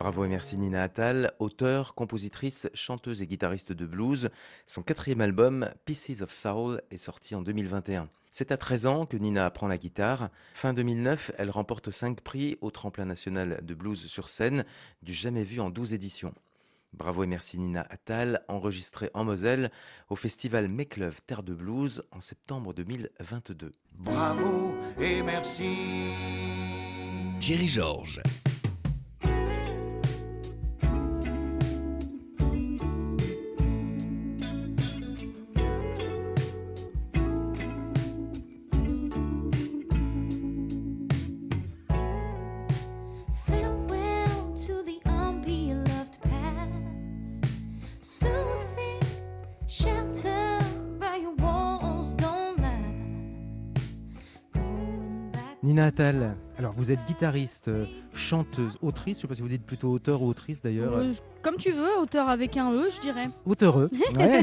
Bravo et merci Nina Attal, auteure, compositrice, chanteuse et guitariste de blues. Son quatrième album, Pieces of Soul, est sorti en 2021. C'est à 13 ans que Nina apprend la guitare. Fin 2009, elle remporte 5 prix au tremplin national de blues sur scène, du jamais vu en 12 éditions. Bravo et merci Nina Attal, enregistré en Moselle au festival Make Love Terre de Blues en septembre 2022. Bravo et merci. Thierry Georges. Farewell to the unbeloved past. Soothing shelter by your walls don't last. Going back to Nina Attal, alors vous êtes guitariste, chanteuse, autrice, je ne sais pas si vous dites plutôt auteur ou autrice d'ailleurs. Comme tu veux, auteur avec un E, je dirais. Auteureux, ouais.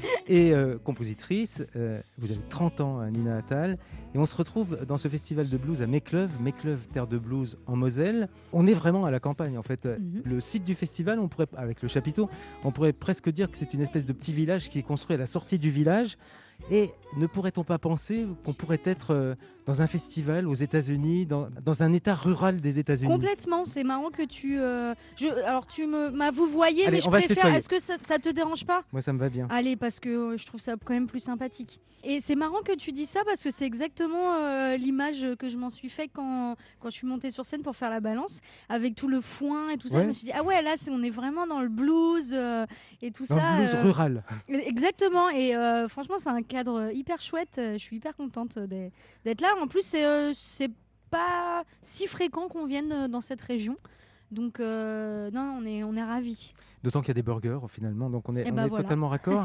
Et compositrice. Vous avez 30 ans, Nina Attal. Et on se retrouve dans ce festival de blues à Make Love Terre de Blues en Moselle. On est vraiment à la campagne en fait. Le site du festival, on pourrait, avec le chapiteau, on pourrait presque dire que c'est une espèce de petit village qui est construit à la sortie du village. Et ne pourrait-on pas penser qu'on pourrait être dans un festival aux États-Unis, dans un état rural des États-Unis? Complètement, c'est marrant que tu... alors vous voyez, Allez, mais je on va se préfère... tutoyer. Est-ce que ça te dérange pas? Moi ça me va bien. Allez, parce que je trouve ça quand même plus sympathique. Et c'est marrant que tu dis ça parce que c'est exactement l'image que je m'en suis fait quand je suis montée sur scène pour faire la balance, avec tout le foin et tout ça. Ouais. Je me suis dit, ah ouais, là, on est vraiment dans le blues et tout Dans ça. le blues rural. Exactement. Et franchement, c'est un cadre hyper chouette. Je suis hyper contente d'être là. En plus, c'est pas si fréquent qu'on vienne dans cette région. Donc, non, on est ravis. D'autant qu'il y a des burgers finalement, donc on est Voilà. totalement raccord.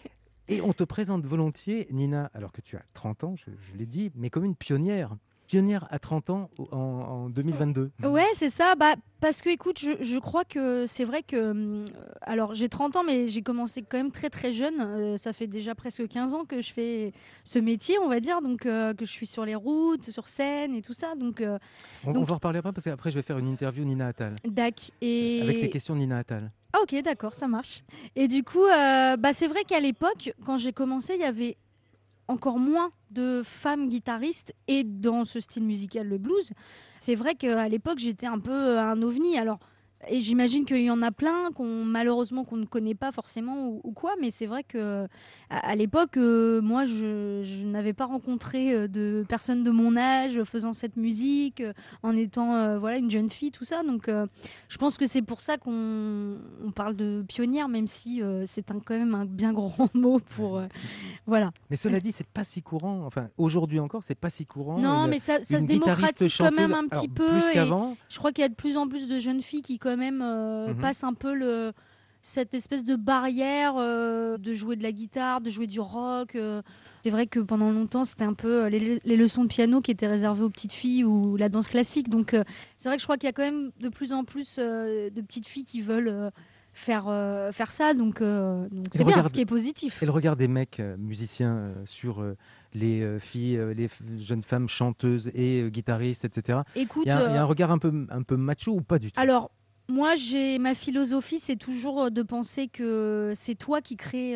Et on te présente volontiers, Nina, alors que tu as 30 ans, je l'ai dit, mais comme une pionnière. Pionnière à 30 ans en 2022. Ouais, c'est ça. Parce que, écoute, je crois que c'est vrai que... alors, j'ai 30 ans, mais j'ai commencé quand même très, très jeune. Ça fait déjà presque 15 ans que je fais ce métier, on va dire. Donc, que je suis sur les routes, sur scène et tout ça. Donc, On va en reparler après, parce qu'après, je vais faire une interview Nina Attal. dac. Avec les questions de Nina Attal. Ah, ok, d'accord, ça marche. Et du coup, c'est vrai qu'à l'époque, quand j'ai commencé, il y avait encore moins de femmes guitaristes et dans ce style musical, le blues. C'est vrai qu'à l'époque, j'étais un peu un ovni. Alors, et j'imagine qu'il y en a plein malheureusement qu'on ne connaît pas forcément ou quoi, mais c'est vrai que à l'époque, moi, je n'avais pas rencontré de personnes de mon âge faisant cette musique, en étant voilà une jeune fille, tout ça. Donc, je pense que c'est pour ça qu'on parle de pionnière, même si c'est quand même un bien grand mot pour voilà. Mais cela dit, c'est pas si courant. Enfin, aujourd'hui encore, c'est pas si courant. Non, mais ça se démocratise quand même un petit peu. Plus et qu'avant. je crois qu'il y a de plus en plus de jeunes filles qui quand même passent un peu cette espèce de barrière de jouer de la guitare, de jouer du rock. C'est vrai que pendant longtemps, c'était un peu les leçons de piano qui étaient réservées aux petites filles ou la danse classique. Donc c'est vrai que je crois qu'il y a quand même de plus en plus de petites filles qui veulent faire ça. Donc c'est bien, ce qui est positif. Et le regard des mecs musiciens sur les filles, jeunes femmes chanteuses et guitaristes, etc. Écoute, Il y a un regard un peu macho ou pas du tout? alors, moi, ma philosophie, c'est toujours de penser que c'est toi qui crée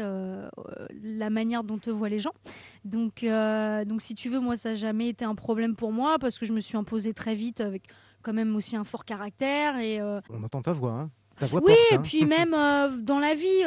la manière dont te voient les gens. Donc, si tu veux, moi, ça n'a jamais été un problème pour moi parce que je me suis imposée très vite avec quand même aussi un fort caractère. Et, On entend ta voix, hein. Ta voix oui, porte, et hein. puis même dans la vie,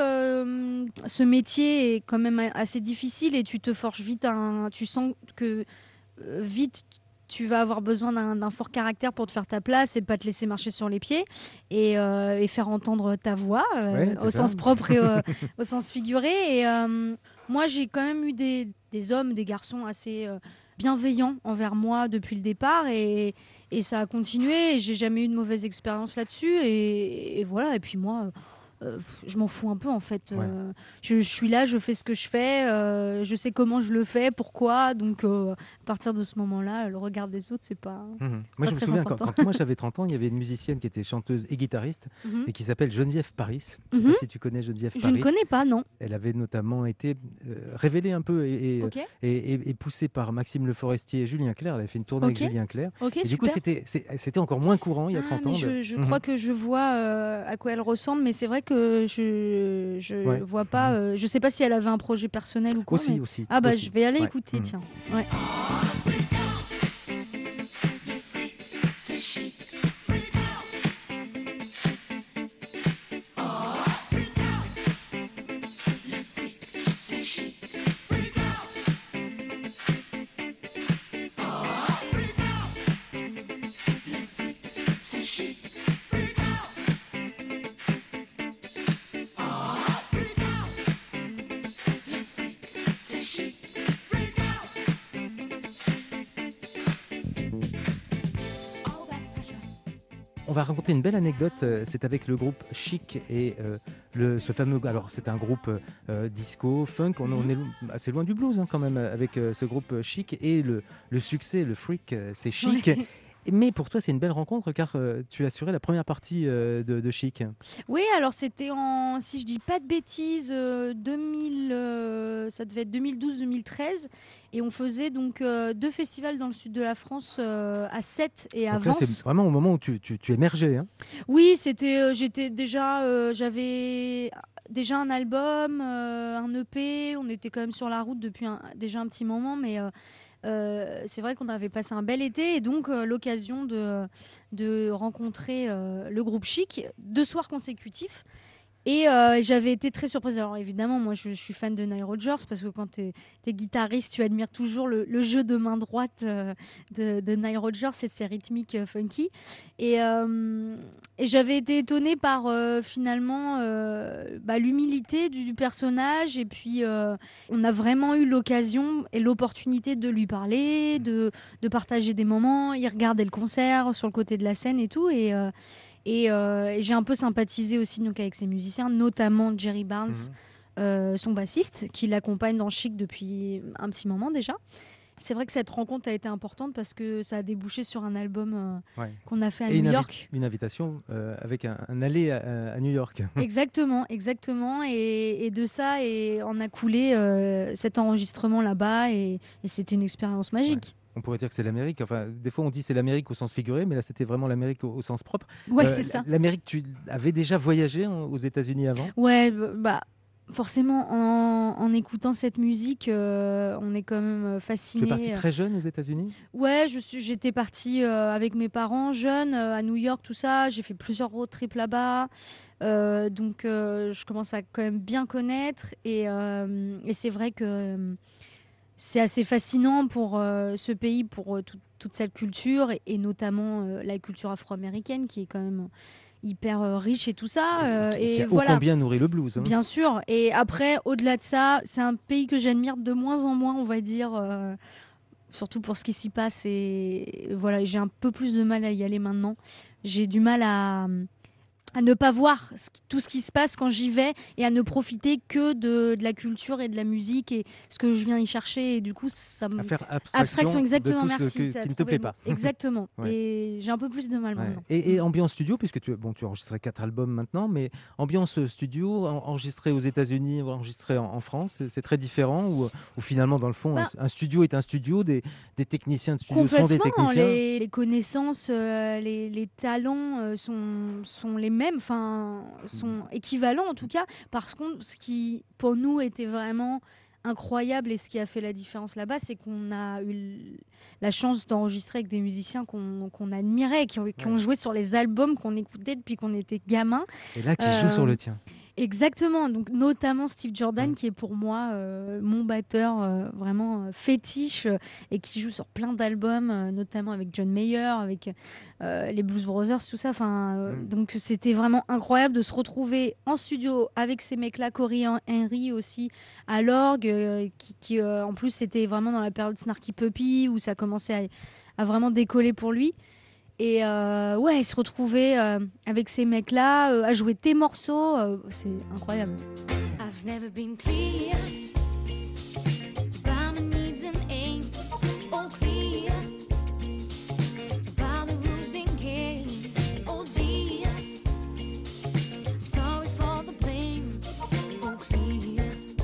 ce métier est quand même assez difficile et tu te forges vite. Tu sens que vite tu vas avoir besoin d'un fort caractère pour te faire ta place et pas te laisser marcher sur les pieds et faire entendre ta voix Ouais, c'est au ça. sens propre et au sens figuré. Et moi, j'ai quand même eu des hommes, des garçons assez bienveillants envers moi depuis le départ et ça a continué. Et j'ai jamais eu de mauvaise expérience là-dessus et voilà. Et puis moi, je m'en fous un peu en fait. Ouais. Je suis là, je fais ce que je fais, je sais comment je le fais, pourquoi. Donc à partir de ce moment-là, le regard des autres, c'est pas. Moi, Pas je me très souviens, important. quand moi j'avais 30 ans, il y avait une musicienne qui était chanteuse et guitariste Mhm. et qui s'appelle Geneviève Paris. Je ne sais Mhm. pas si tu connais Geneviève Je Paris. ne connais pas, non. Elle avait notamment été révélée un peu Ok, et poussée par Maxime Le Forestier et Julien Clerc. Elle avait fait une tournée Ok. avec Julien Clerc. ok, Et du coup, super. c'était encore moins courant il y a 30 mais ans. je Mhm. crois que je vois à quoi elle ressemble, mais c'est vrai que je Ouais. vois pas. Je sais pas si elle avait un projet personnel ou quoi. Aussi, mais- aussi. Ah bah aussi. je vais aller Ouais. écouter, Mhm. tiens. Ouais. On va raconter une belle anecdote. C'est avec le groupe Chic et ce fameux. Alors, c'est un groupe disco, funk. On est assez loin du blues quand même avec ce groupe Chic et le succès, le freak, c'est Chic. Ouais. Mais pour toi, c'est une belle rencontre car tu as assuré la première partie de Chic. Oui, alors c'était en, si je dis pas de bêtises, 2000, ça devait être 2012-2013, et on faisait donc 2 festivals dans le sud de la France, à Sète et à Donc là, c'est Vence. vraiment au moment où tu émergeais. Hein. Oui, c'était, j'étais déjà, j'avais déjà un album, un EP. On était quand même sur la route depuis déjà un petit moment, mais c'est vrai qu'on avait passé un bel été et donc l'occasion de rencontrer le groupe Chic 2 soirs consécutifs. Et j'avais été très surprise. Alors évidemment, moi je suis fan de Nile Rodgers parce que quand tu es guitariste, tu admires toujours le jeu de main droite de Nile Rodgers et ses rythmiques funky. Et j'avais été étonnée par finalement l'humilité du personnage. Et puis on a vraiment eu l'occasion et l'opportunité de lui parler, de partager des moments. Il regardait le concert sur le côté de la scène et tout. Et j'ai un peu sympathisé aussi donc, avec ses musiciens, notamment Jerry Barnes, son bassiste, qui l'accompagne dans Chic depuis un petit moment déjà. C'est vrai que cette rencontre a été importante parce que ça a débouché sur un album Ouais. qu'on a fait à Et New York. une invitation avec un aller à New York. Exactement, exactement. Et de ça, et en a coulé cet enregistrement là-bas. Et c'était une expérience magique. On pourrait dire que c'est l'Amérique. Enfin, des fois, on dit c'est l'Amérique au sens figuré, mais là, c'était vraiment l'Amérique au sens propre. Ouais, c'est ça. L'Amérique, tu avais déjà voyagé aux États-Unis avant? Ouais, bah forcément, en écoutant cette musique, on est quand même Tu es fasciné. parti très jeune aux États-Unis? Ouais, j'étais partie avec mes parents jeunes à New York, tout ça. J'ai fait plusieurs road trips là-bas. Donc, je commence à quand même bien connaître. Et c'est vrai que c'est assez fascinant pour ce pays, pour toute cette culture, et notamment la culture afro-américaine qui est quand même hyper riche et tout ça. Qui Et a ô voilà. combien nourri le blues. Hein. Bien sûr. Et après, au-delà de ça, c'est un pays que j'admire de moins en moins, on va dire, surtout pour ce qui s'y passe. Et voilà, j'ai un peu plus de mal à y aller maintenant. J'ai du mal à ne pas voir tout ce qui se passe quand j'y vais et à ne profiter que de la culture et de la musique et ce que je viens y chercher. Et du coup, ça me... À faire Abstraction, exactement, de tout merci. ce t'as qui ne te trouvé plaît le pas. mot. Exactement. Ouais. Et j'ai un peu plus de mal Ouais. maintenant. Et ambiance studio, puisque tu as enregistré 4 albums maintenant, mais ambiance studio, enregistré aux États-Unis, enregistré en France, c'est très différent ou finalement, dans le fond, Bah, un studio est un studio, des techniciens de studio sont des Complètement, techniciens. les connaissances, les talents sont les mêmes, enfin sont équivalents en tout cas. Par contre, ce qui pour nous était vraiment incroyable et ce qui a fait la différence là-bas, c'est qu'on a eu la chance d'enregistrer avec des musiciens qu'on admirait, qui ont joué sur les albums qu'on écoutait depuis qu'on était gamin. Et là, qui joue sur le tien. Exactement, donc notamment Steve Jordan qui est pour moi mon batteur vraiment fétiche et qui joue sur plein d'albums, notamment avec John Mayer, avec les Blues Brothers, tout ça. Donc c'était vraiment incroyable de se retrouver en studio avec ces mecs-là, Corey Henry aussi à l'orgue, qui en plus c'était vraiment dans la période Snarky Puppy où ça commençait à vraiment décoller pour lui. Et ouais, se retrouver avec ces mecs-là, à jouer tes morceaux, c'est incroyable. I've never been clear about my needs and aims, all clear about the rules and games, oh dear. I'm sorry for the blame, all clear.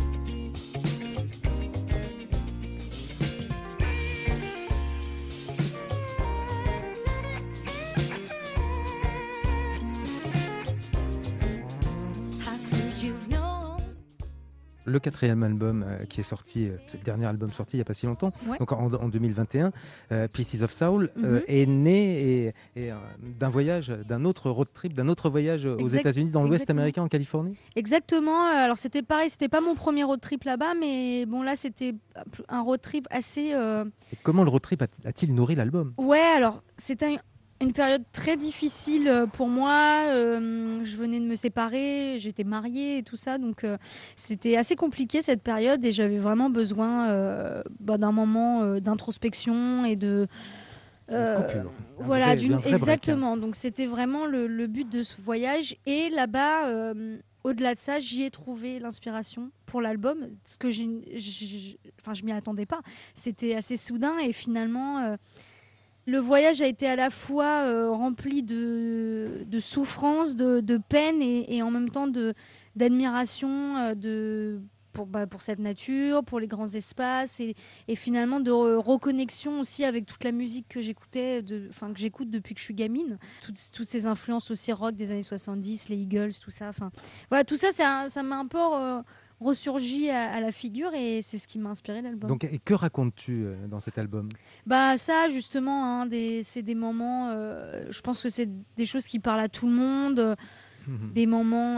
How could you've known? Le 4e album qui est sorti, c'est le dernier album sorti il n'y a pas si longtemps, Ouais. donc en 2021, Pieces of Soul, Mhm. est né d'un voyage, d'un autre road trip, d'un autre voyage aux Exact- États-Unis, dans l'Ouest exactement. américain, en Californie. Exactement. Alors c'était pareil, c'était pas mon premier road trip là-bas, mais bon là c'était un road trip assez. Et comment le road trip a-t-il nourri l'album? Ouais, alors c'était une période très difficile pour moi. Je venais de me séparer, j'étais mariée et tout ça, donc c'était assez compliqué cette période et j'avais vraiment besoin d'un moment d'introspection et de. Une coupure. Voilà, Un vrai break, hein. exactement. Donc c'était vraiment le but de ce voyage. Et là-bas, au-delà de ça, j'y ai trouvé l'inspiration pour l'album, ce que je m'y attendais pas. C'était assez soudain et finalement, le voyage a été à la fois rempli de souffrance, de peine et en même temps d'admiration pour cette nature, pour les grands espaces et finalement de reconnexion aussi avec toute la musique que j'écoutais, que j'écoute depuis que je suis gamine. Toutes ces influences aussi rock des années 70, les Eagles, tout ça. Voilà, tout ça, ça m'a un peu ressurgi à la figure et c'est ce qui m'a inspiré l'album. Donc, et que racontes-tu dans cet album? Bah ça justement, hein, c'est des moments, je pense que c'est des choses qui parlent à tout le monde, des moments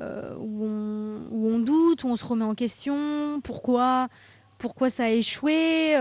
où on doute, où on se remet en question, pourquoi ça a échoué,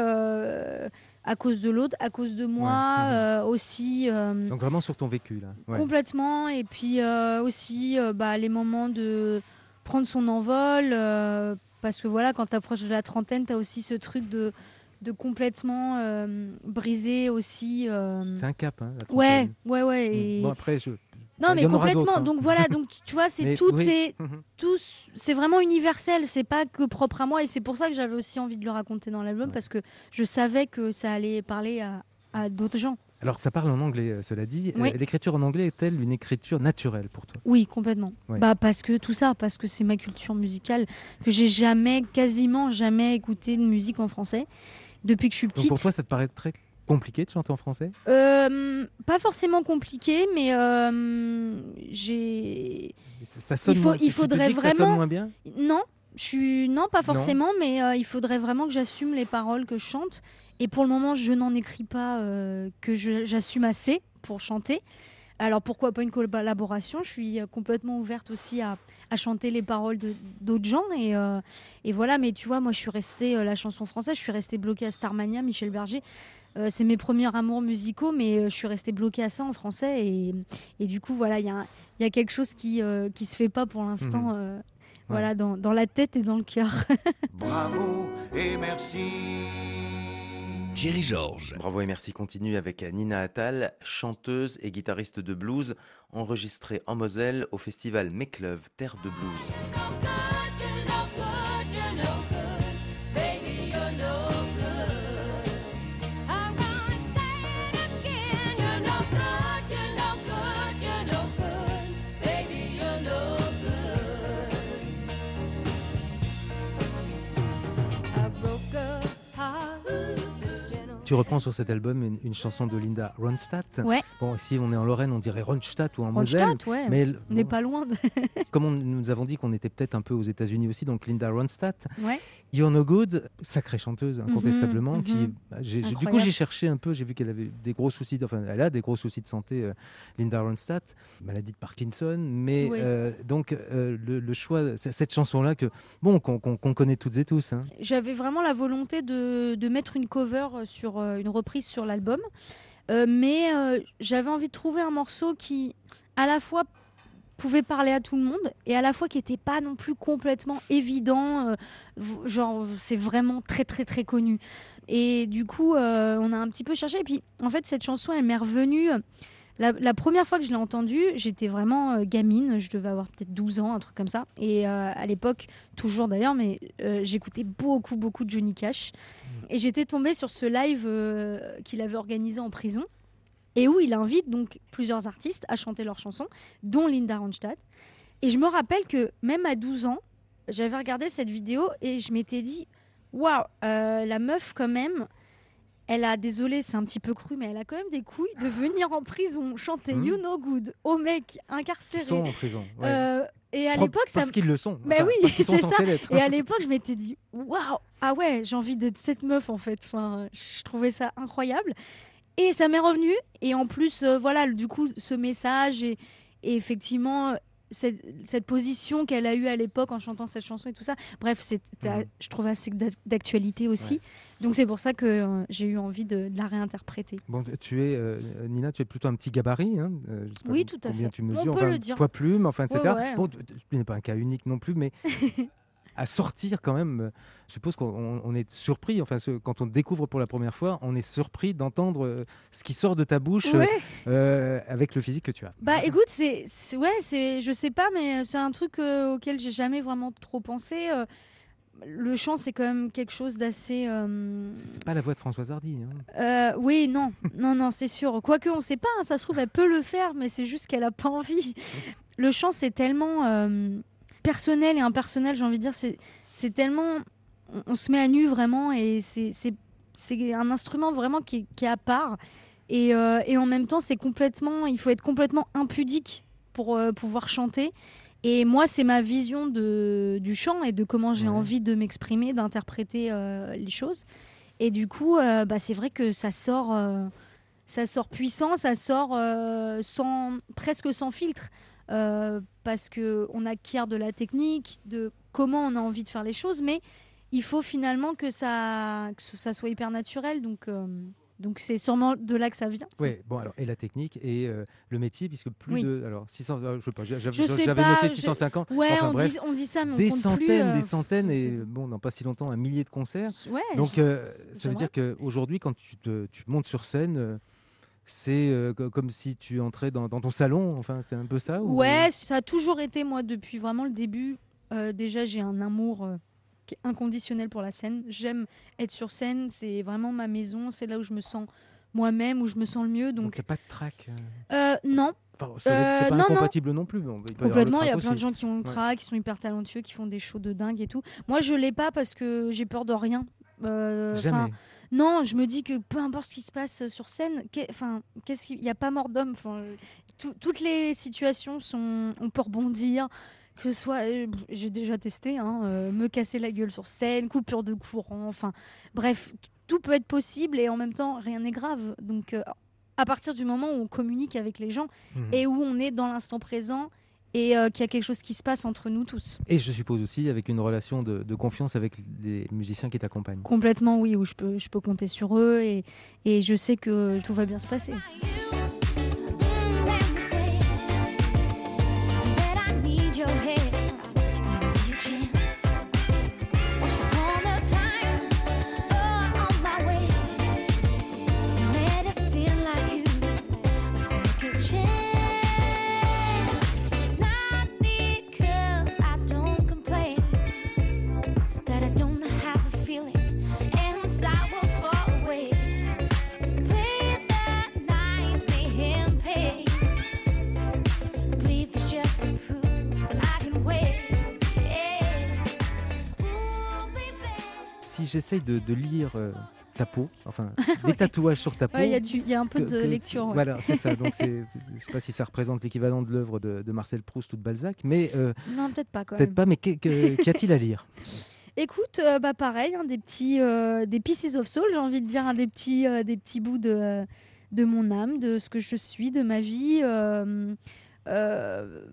à cause de l'autre, à cause de moi, aussi. Donc vraiment sur ton vécu là. Ouais. Complètement. Et puis aussi les moments de prendre son envol. Parce que voilà, quand tu approches de la trentaine, tu as aussi ce truc de complètement briser aussi. C'est un cap, hein, la Ouais, trentaine. ouais. Et... Bon après, Non, il mais y en aura complètement. d'autres, hein. Donc voilà, donc tu vois, c'est Mais toutes oui. ces. C'est vraiment universel, c'est pas que propre à moi et c'est pour ça que j'avais aussi envie de le raconter dans l'album parce que je savais que ça allait parler à d'autres gens. Alors ça parle en anglais, cela dit. Oui. L'écriture en anglais est-elle une écriture naturelle pour toi? Oui, complètement. Ouais. Parce que tout ça, parce que c'est ma culture musicale, que j'ai quasiment jamais écouté de musique en français depuis que je suis Donc petite. pour toi, ça te paraît très compliqué de chanter en français? Pas forcément compliqué, mais Ça sonne Il moins, tu te faudrait dis que ça sonne vraiment- moins bien? Non, pas forcément, mais il faudrait vraiment que j'assume les paroles que je chante. Et pour le moment, je n'en écris pas que j'assume assez pour chanter. Alors pourquoi pas une collaboration? Je suis complètement ouverte aussi à chanter les paroles d'autres gens. Et voilà, mais tu vois, moi je suis restée, la chanson française, je suis restée bloquée à Starmania, Michel Berger. C'est mes premiers amours musicaux, mais je suis restée bloquée à ça en français. Et du coup, voilà, il y a quelque chose qui se fait pas pour l'instant. Voilà, dans la tête et dans le cœur. Bravo et merci. Thierry Georges. Bravo et merci continue avec Nina Attal, chanteuse et guitariste de blues, enregistrée en Moselle au festival Mécleuve, Terre de Blues. Tu reprends sur cet album une chanson de Linda Ronstadt. Ouais. Bon, ici on est en Lorraine, on dirait Ronstadt ou en Moselle. Ronstadt, ouais. Mais On n'est pas loin. comme nous avons dit qu'on était peut-être un peu aux États-Unis aussi, donc Linda Ronstadt, Ouais. You're No Good, sacrée chanteuse incontestablement. Mhm, qui, mhm. du coup, Incroyable. j'ai cherché un peu, j'ai vu qu'elle avait des gros soucis, elle a des gros soucis de santé, Linda Ronstadt, maladie de Parkinson, mais Oui. donc le choix, cette chanson-là qu'on connaît toutes et tous. Hein. J'avais vraiment la volonté de mettre une cover sur une reprise sur l'album, mais j'avais envie de trouver un morceau qui, à la fois, pouvait parler à tout le monde et à la fois qui n'était pas non plus complètement évident. Genre, c'est vraiment très, très, très connu. Et du coup, on a un petit peu cherché. Et puis, en fait, cette chanson, elle m'est revenue. La première fois que je l'ai entendue, j'étais vraiment gamine. Je devais avoir peut-être 12 ans, un truc comme ça. Et à l'époque, toujours d'ailleurs, mais j'écoutais beaucoup, beaucoup de Johnny Cash. Et j'étais tombée sur ce live qu'il avait organisé en prison. Et où il invite donc plusieurs artistes à chanter leurs chansons, dont Linda Ronstadt. Et je me rappelle que même à 12 ans, j'avais regardé cette vidéo et je m'étais dit, waouh, la meuf quand même, elle a, désolé, c'est un petit peu cru, mais elle a quand même des couilles de venir en prison chanter You Know Good aux mecs Qui incarcérés. sont en prison. Ouais. Et à l'époque, ça Parce qu'ils le sont. Mais oui, parce qu'ils sont c'est censés ça. l'être. Et à l'époque, je m'étais dit, waouh, ah ouais, j'ai envie d'être cette meuf en fait. Enfin, je trouvais ça incroyable. Et ça m'est revenu. Et en plus, voilà, du coup, ce message et effectivement, cette position qu'elle a eue à l'époque en chantant cette chanson et tout ça. Bref, je trouve assez d'actualité aussi. Ouais. Donc c'est pour ça que j'ai eu envie de la réinterpréter. Bon, Nina, tu es plutôt un petit gabarit. Hein, je sais pas Oui, tout à combien fait. tu mesures, On peut le dire. poids plume, enfin, etc. Ouais, ouais. Bon, tu n'es pas un cas unique non plus, mais à sortir quand même, je suppose qu'on est surpris, enfin, quand on te découvre pour la première fois, on est surpris d'entendre ce qui sort de ta bouche Ouais. avec le physique que tu as. Bah écoute, je sais pas, mais c'est un truc auquel j'ai jamais vraiment trop pensé. Le chant, c'est quand même quelque chose d'assez. C'est pas la voix de Françoise Hardy. Hein. Oui, non, non, c'est sûr. Quoique, on sait pas, hein, ça se trouve, elle peut le faire, mais c'est juste qu'elle a pas envie. Le chant, c'est tellement personnel et impersonnel, j'ai envie de dire. C'est tellement. On se met à nu vraiment, et c'est un instrument vraiment qui est à part. Et en même temps, il faut être complètement impudique pour pouvoir chanter. Et moi, c'est ma vision du chant et de comment j'ai envie de m'exprimer, d'interpréter les choses. Et du coup, c'est vrai que ça sort puissant, ça sort presque sans filtre. Parce qu'on acquiert de la technique, de comment on a envie de faire les choses, mais il faut finalement que ça soit hyper naturel. Donc c'est sûrement de là que ça vient. Oui, bon, alors, et la technique et le métier, puisque plus de. Alors, 600, je sais pas, Je sais j'avais pas, noté 650. Ouais, enfin, on, bref, dit ça, mais on des compte centaines, plus. des centaines, et bon, dans pas si longtemps, un millier de concerts. Ouais, Donc, ça veut j'aimerais. dire qu'aujourd'hui, quand tu montes sur scène, c'est comme si tu entrais dans ton salon, enfin, c'est un peu ça ou... Ouais, ça a toujours été, moi, depuis vraiment le début. Déjà, j'ai un amour qui est inconditionnel pour la scène. J'aime être sur scène, c'est vraiment ma maison, c'est là où je me sens moi-même, où je me sens le mieux. Donc, Donc, il n'y a pas de trac. non, Enfin, c'est pas non, incompatible non plus. Bon, il peut y avoir le complètement. Il y a trac plein de aussi. gens qui ont le trac, qui sont hyper talentueux, qui font des shows de dingue et tout. Moi, je l'ai pas parce que j'ai peur de rien. Jamais. Non, je me dis que peu importe ce qui se passe sur scène, il n'y a pas mort d'homme. Toutes les situations on peut rebondir. Que ce soit, j'ai déjà testé, me casser la gueule sur scène, coupure de courant, enfin bref, tout peut être possible et en même temps rien n'est grave. Donc à partir du moment où on communique avec les gens et où on est dans l'instant présent et qu'il y a quelque chose qui se passe entre nous tous. Et je suppose aussi avec une relation de confiance avec les musiciens qui t'accompagnent. Complètement, oui, où je peux compter sur eux et je sais que tout va bien se passer. Si j'essaye de lire ta peau, enfin des tatouages sur ta peau. Ouais, il y a un peu de lecture. Ouais. Voilà, c'est ça. Donc je ne sais pas si ça représente l'équivalent de l'œuvre de Marcel Proust ou de Balzac, mais Non, peut-être pas quand peut-être même. pas. Mais qu'y a-t-il à lire? Écoute, pareil, des pieces of soul, j'ai envie de dire, des petits bouts de mon âme, de ce que je suis, de ma vie.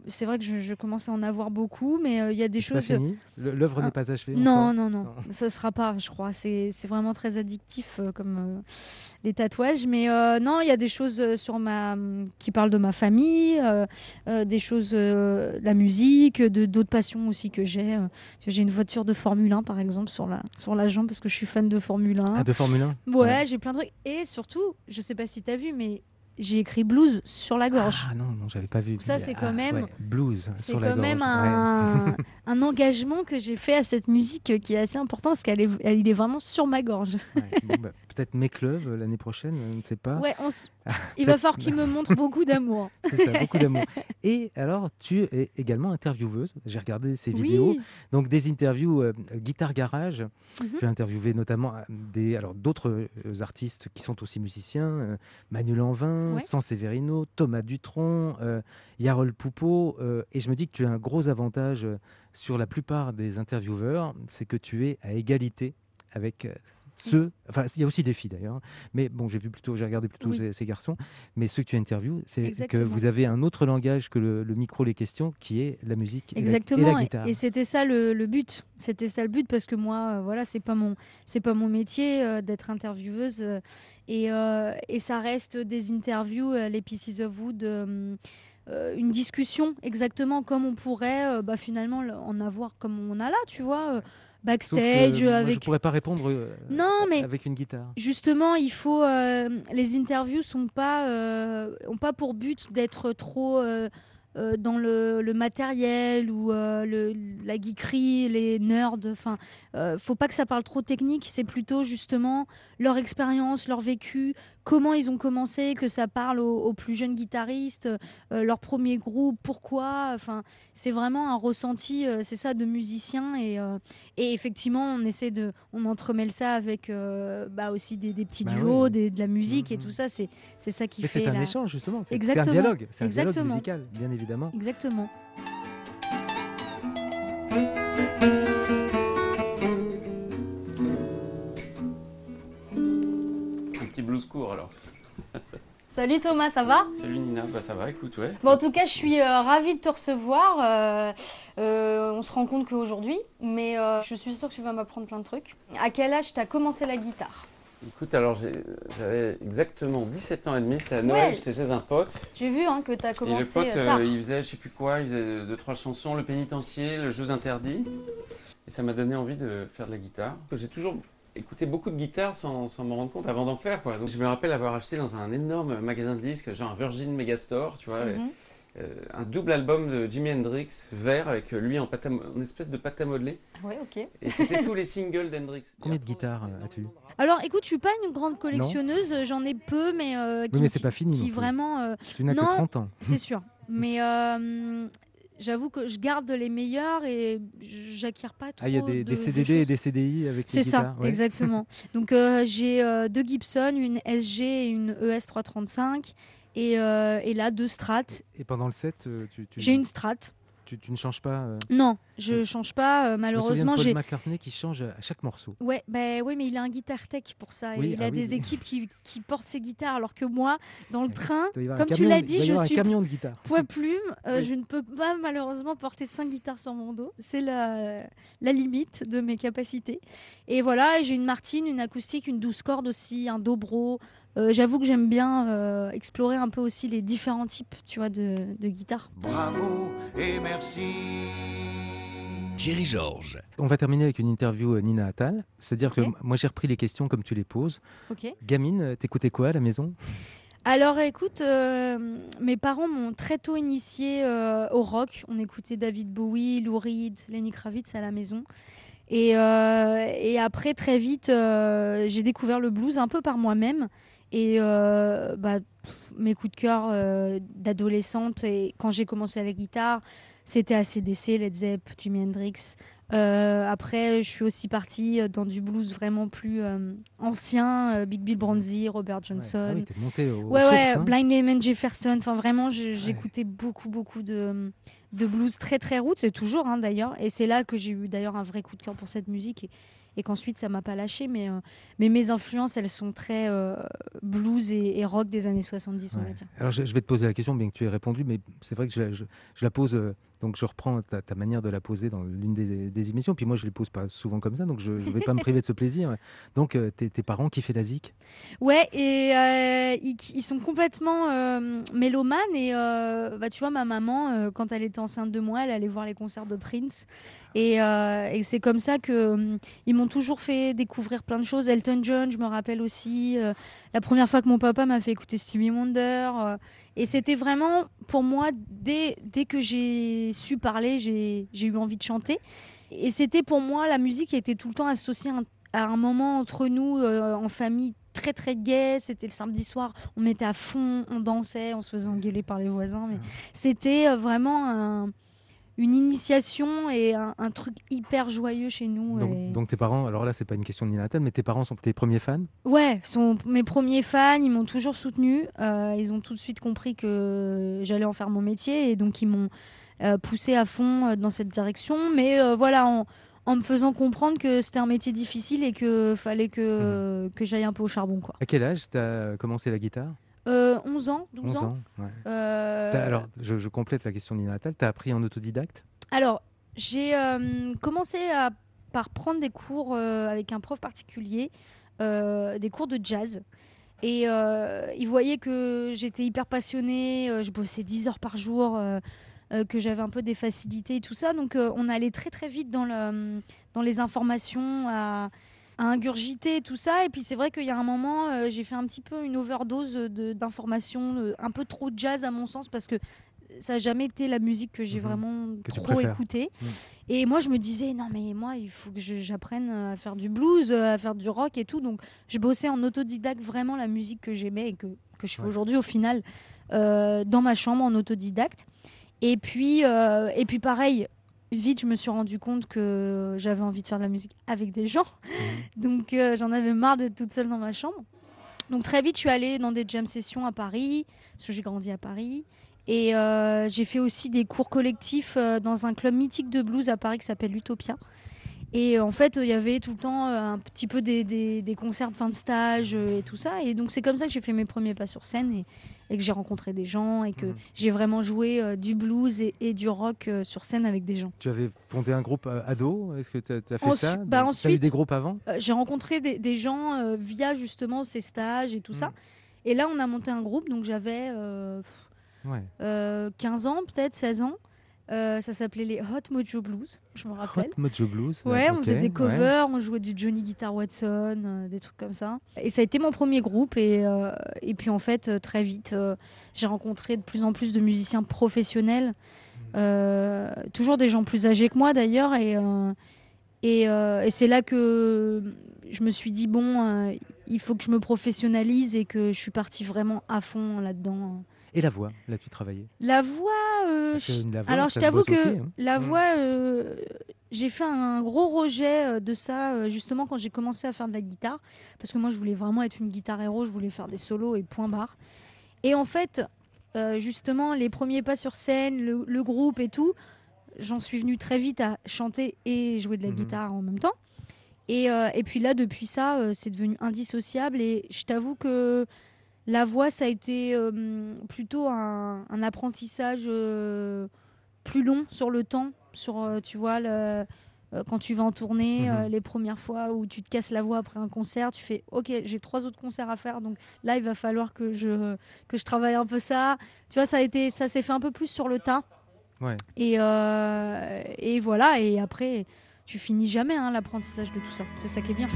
c'est vrai que je commence à en avoir beaucoup, mais il y a des C'est pas choses. fini. L'œuvre Ah, n'est pas achevée Non, encore non, non, ça sera pas, je crois. C'est vraiment très addictif comme les tatouages. Mais non, il y a des choses qui parlent de ma famille, des choses, la musique, d'autres passions aussi que j'ai. J'ai une voiture de Formule 1, par exemple, sur la jambe parce que je suis fan de Formule 1. Ah, de Formule 1. Ouais, j'ai plein de trucs. Et surtout, je sais pas si tu as vu, mais j'ai écrit blues sur la gorge. Ah non, non, j'avais pas vu. Ça, c'est quand même- ouais, blues C'est sur la quand gorge. même ouais. un engagement que j'ai fait à cette musique qui est assez important parce il est vraiment sur ma gorge. Ouais. Bon, bah, peut-être Mécleuve l'année prochaine, on ne sait pas. Ouais, il va falloir qu'il me montre beaucoup d'amour. C'est ça, beaucoup d'amour. Et alors, tu es également intervieweuse. J'ai regardé ces vidéos. Oui. Donc, des interviews guitare garage. Mhm. Tu as interviewé notamment d'autres artistes qui sont aussi musiciens. Manu Lanvin, Ouais. San Severino, Thomas Dutronc, Yarol Poupeau. Et je me dis que tu as un gros avantage sur la plupart des intervieweurs, c'est que tu es à égalité avec ceux, enfin il y a aussi des filles d'ailleurs, mais bon j'ai regardé plutôt Oui. ces garçons, mais ceux que tu interviews, c'est que Exactement. vous avez un autre langage que le micro, les questions, qui est la musique et Exactement. la guitare. Et c'était ça le but. C'était ça le but parce que moi, voilà, c'est pas mon métier d'être intervieweuse. Et ça reste des interviews, les Pieces of Wood. Une discussion exactement comme on pourrait finalement en avoir comme on a là, tu vois, Sauf que backstage moi, je avec. pourrais pas répondre Non, mais avec une guitare. justement, il faut. Les interviews ont pas pour but d'être trop dans le matériel ou la geekerie, les nerds. Enfin, faut pas que ça parle trop technique. C'est plutôt justement leur expérience, leur vécu, comment ils ont commencé, que ça parle aux plus jeunes guitaristes, leur premier groupe, pourquoi. Enfin, c'est vraiment un ressenti, c'est ça, de musicien. Et effectivement, on entremêle ça avec aussi des petits Bah duos, oui. de la musique et Mhm. tout ça. C'est ça qui Mais fait c'est un la- échange justement, c'est un Exactement. dialogue, c'est un dialogue Exactement. musical, bien évidemment. Exactement. Un petit blues court alors. Salut Thomas, ça va? Salut Nina, bah ça va, écoute, ouais. Bon, en tout cas, je suis ravie de te recevoir. On se rend compte qu'aujourd'hui, mais je suis sûre que tu vas m'apprendre plein de trucs. À quel âge tu as commencé la guitare? Écoute, alors j'avais exactement 17 ans et demi, c'était à Noël, Ouais. j'étais chez un pote. J'ai vu que tu as Et le commencé pote, tard. il faisait je sais plus quoi, il faisait 2-3 chansons, Le Pénitencier, Le Jeux Interdits. Et ça m'a donné envie de faire de la guitare. J'ai toujours écouté beaucoup de guitares sans m'en rendre compte avant d'en faire, quoi. Donc je me rappelle avoir acheté dans un énorme magasin de disques, genre un Virgin Megastore, tu vois, Mhm. un double album de Jimi Hendrix, vert, avec lui en espèce de pâte à modeler. Ouais, ok. Et c'était tous les singles d'Hendrix. Combien de guitares as-tu? Alors, écoute, je suis pas une grande collectionneuse, j'en ai peu, mais Oui, mais c'est pas fini non qui plus. vraiment, Tu n'as que non. 30 ans. c'est sûr. Mais j'avoue que je garde les meilleurs et j'acquiers pas trop. Ah, il y a des de CDD et choses. des CDI avec les C'est ça, guitares. Ouais. exactement. Donc j'ai deux Gibson, une SG et une ES 335. Et là, deux Strat. Et pendant le set, J'ai une Strat. tu ne changes pas. Non, je change pas. Je me souviens Malheureusement, de Paul j'ai. McCartney qui change à chaque morceau. Ouais, oui, mais il a un guitar tech pour ça. Oui, Et il ah a oui, des oui. équipes qui portent ses guitares, alors que moi, dans le train, Il doit y avoir comme un tu camion- l'as il doit dit, y je avoir suis un camion de guitare. poids plume. Oui. Je ne peux pas malheureusement porter 5 guitares sur mon dos. C'est la limite de mes capacités. Et voilà, et j'ai une Martine, une acoustique, une 12 cordes aussi, un dobro. J'avoue que j'aime bien explorer un peu aussi les différents types, tu vois, de guitare. Bravo et merci. Thierry Georges. On va terminer avec une interview Nina Attal. C'est-à-dire que Ok. moi j'ai repris les questions comme tu les poses. Ok. Gamine, t'écoutais quoi à la maison? Alors écoute, mes parents m'ont très tôt initié au rock. On écoutait David Bowie, Lou Reed, Lenny Kravitz à la maison. Et après, très vite, j'ai découvert le blues un peu par moi-même. Et mes coups de cœur d'adolescente, et quand j'ai commencé à la guitare, c'était AC/DC, Led Zepp, Jimi Hendrix. Après, je suis aussi partie dans du blues vraiment plus ancien, Big Bill Bronzy, Robert Ouais. Johnson. Ah oui, t'es monté aux Ouais, sources. ouais, hein. Blind Lemon Jefferson. Enfin, vraiment, j'écoutais beaucoup de blues très, très roots, et toujours d'ailleurs. Et c'est là que j'ai eu d'ailleurs un vrai coup de cœur pour cette musique. et qu'ensuite ça m'a pas lâché. Mais mes influences, elles sont très blues et rock des années 70, on va Ouais. dire. Alors je vais te poser la question, bien que tu aies répondu, mais c'est vrai que je la pose, donc je reprends ta manière de la poser dans l'une des émissions, puis moi je ne les pose pas souvent comme ça, donc je ne vais pas me priver de ce plaisir. Donc tes parents kiffaient la zik? Ouais, et ils sont complètement mélomanes. Et bah, tu vois, ma maman, quand elle était enceinte de moi, elle allait voir les concerts de Prince. Et c'est comme ça que ils m'ont toujours fait découvrir plein de choses. Elton John, je me rappelle aussi. La première fois que mon papa m'a fait écouter Stevie Wonder. Et c'était vraiment, pour moi, dès que j'ai su parler, j'ai eu envie de chanter. Et c'était pour moi, la musique était tout le temps associée à un moment entre nous, en famille, très très gai. C'était le samedi soir, on mettait à fond, on dansait, on se faisait engueuler par les voisins. Mais c'était vraiment une initiation et un truc hyper joyeux chez nous. Donc tes parents, alors là c'est pas une question de Nina Hatten, mais tes parents sont tes premiers fans? Ouais, sont mes premiers fans, ils m'ont toujours soutenue. Ils ont tout de suite compris que j'allais en faire mon métier et donc ils m'ont poussé à fond dans cette direction. Mais voilà, en me faisant comprendre que c'était un métier difficile et que fallait que j'aille un peu au charbon, quoi. À quel âge tu as commencé la guitare? 11 ans, 12 11 ans. ans, ouais. Euh, Alors je complète la question de Nina Hatten, tu as appris en autodidacte? Alors, j'ai commencé par prendre des cours avec un prof particulier, des cours de jazz. Et il voyait que j'étais hyper passionnée, je bossais 10 heures par jour, que j'avais un peu des facilités et tout ça. Donc on allait très très vite dans les informations, à ingurgiter tout ça. Et puis c'est vrai qu'il y a un moment, j'ai fait un petit peu une overdose d'informations, un peu trop de jazz à mon sens, parce que ça n'a jamais été la musique que j'ai vraiment Que tu trop préfères. écoutée. Mm. Et moi, je me disais, non, mais moi, il faut que j'apprenne à faire du blues, à faire du rock et tout. Donc, je bossais en autodidacte vraiment la musique que j'aimais et que je fais Ouais. aujourd'hui au final dans ma chambre en autodidacte. Et puis pareil, vite, je me suis rendu compte que j'avais envie de faire de la musique avec des gens. Donc, j'en avais marre d'être toute seule dans ma chambre. Donc, très vite, je suis allée dans des jam sessions à Paris, parce que j'ai grandi à Paris. Et j'ai fait aussi des cours collectifs dans un club mythique de blues à Paris qui s'appelle Utopia. Et en fait, il y avait tout le temps un petit peu des concerts de fin de stage et tout ça. Et donc, c'est comme ça que j'ai fait mes premiers pas sur scène et que j'ai rencontré des gens et que j'ai vraiment joué du blues et du rock sur scène avec des gens. Tu avais fondé un groupe ado? Est-ce que tu as fait Ensuite- ça? bah Tu as eu ensuite- des groupes avant? J'ai rencontré des gens via justement ces stages et tout ça. Et là, on a monté un groupe. Donc, j'avais Ouais. 15 ans, peut-être 16 ans. Ça s'appelait les Hot Mojo Blues, je me rappelle. Hot Mojo Blues. Ouais, on ok, faisait des ouais. covers, on jouait du Johnny Guitar Watson, des trucs comme ça. Et ça a été mon premier groupe. Et puis en fait, très vite, j'ai rencontré de plus en plus de musiciens professionnels. Toujours des gens plus âgés que moi d'ailleurs. Et c'est là que je me suis dit, bon, il faut que je me professionnalise et que je suis partie vraiment à fond là-dedans. Et la voix, là tu travaillais? La voix, Parce que la voix, alors ça je se t'avoue bosse que aussi, hein. la voix, j'ai fait un gros rejet de ça justement quand j'ai commencé à faire de la guitare, parce que moi je voulais vraiment être une guitare héros, je voulais faire des solos et point barre. Et en fait, justement, les premiers pas sur scène, le groupe et tout, j'en suis venue très vite à chanter et jouer de la guitare en même temps. Et puis là, depuis ça, c'est devenu indissociable. Et je t'avoue que la voix, ça a été plutôt un apprentissage plus long sur le temps. Sur, tu vois, quand tu vas en tournée, les premières fois où tu te casses la voix après un concert, tu fais « Ok, j'ai 3 autres concerts à faire, donc là, il va falloir que je travaille un peu ça. » Tu vois, ça s'est fait un peu plus sur le tas. Ouais. Et voilà, et après, tu finis jamais l'apprentissage de tout ça. C'est ça qui est bien.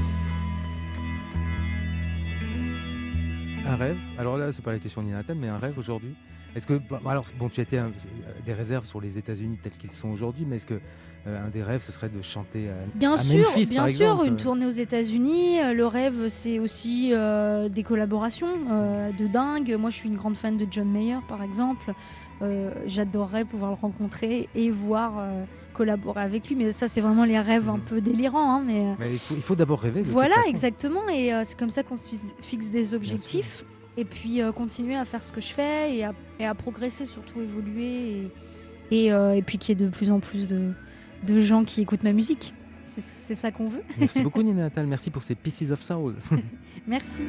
Un rêve? Alors là, c'est pas la question de Nina Hatten, mais un rêve aujourd'hui? Est-ce que, alors, bon, tu étais des réserves sur les États-Unis tels qu'ils sont aujourd'hui, mais est-ce que un des rêves, ce serait de chanter Bien à sûr, Memphis, bien par sûr, exemple? une tournée aux États-Unis. Le rêve, c'est aussi des collaborations de dingue. Moi, je suis une grande fan de John Mayer, par exemple. J'adorerais pouvoir le rencontrer et voir collaborer avec lui. Mais ça, c'est vraiment les rêves un peu délirants. Mais il faut d'abord rêver. De toute voilà, façon. exactement. Et c'est comme ça qu'on se fixe des objectifs. Et puis continuer à faire ce que je fais et à progresser, surtout évoluer. Et puis qu'il y ait de plus en plus de gens qui écoutent ma musique. C'est ça qu'on veut. Merci beaucoup Nina Attal, merci pour ces Pieces of Soul. Merci.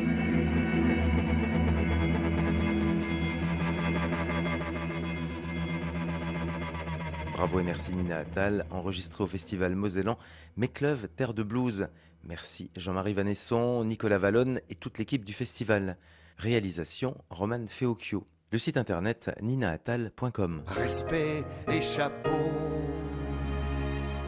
Bravo et merci Nina Attal, enregistré au festival mosellan Mécleuve Terre de Blues. Merci Jean-Marie Vanesson, Nicolas Vallone et toute l'équipe du festival. Réalisation Roman Feocchio. Le site internet ninaatal.com. Respect et chapeau